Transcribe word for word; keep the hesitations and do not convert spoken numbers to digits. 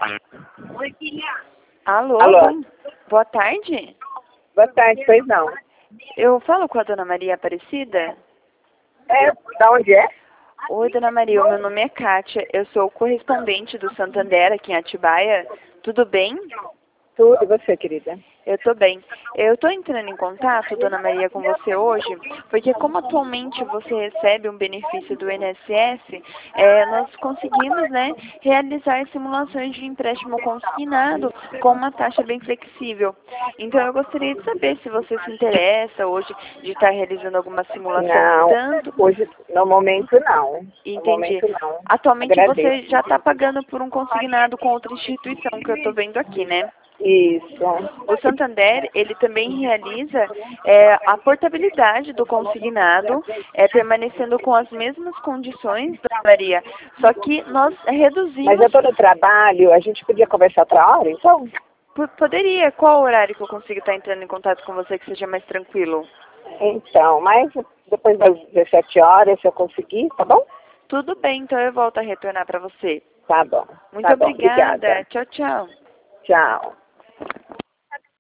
Oi, filha. Alô? Alô? Boa tarde. Boa tarde, pois não. Eu falo com a dona Maria Aparecida? É, da onde é? Oi, dona Maria, o meu nome é Kátia. Eu sou correspondente do Santander aqui em Atibaia. Tudo bem? Tudo, e você, querida? Eu tô bem. Eu tô entrando em contato, dona Maria, com você hoje, porque como atualmente você recebe um benefício do I N S S, é, nós conseguimos, né, realizar simulações de empréstimo consignado com uma taxa bem flexível. Então eu gostaria de saber se você se interessa hoje de estar realizando alguma simulação Não, tanto. hoje, no momento não. No Entendi. momento não. Atualmente Agradeço. você já está pagando por um consignado com outra instituição que eu estou vendo aqui, né? Isso. O Santander, ele também realiza é, a portabilidade do consignado, é, permanecendo com as mesmas condições, dona Maria, só que nós Mas reduzimos... eu estou no trabalho, a gente podia conversar outra hora, então? P- Poderia, qual horário que eu consigo estar entrando em contato com você que seja mais tranquilo? Então, mas depois das dezessete horas, se eu conseguir, tá bom? Tudo bem, então eu volto a retornar para você. Tá bom. Muito Tá bom, obrigada. obrigada. Tchau, tchau. Tchau.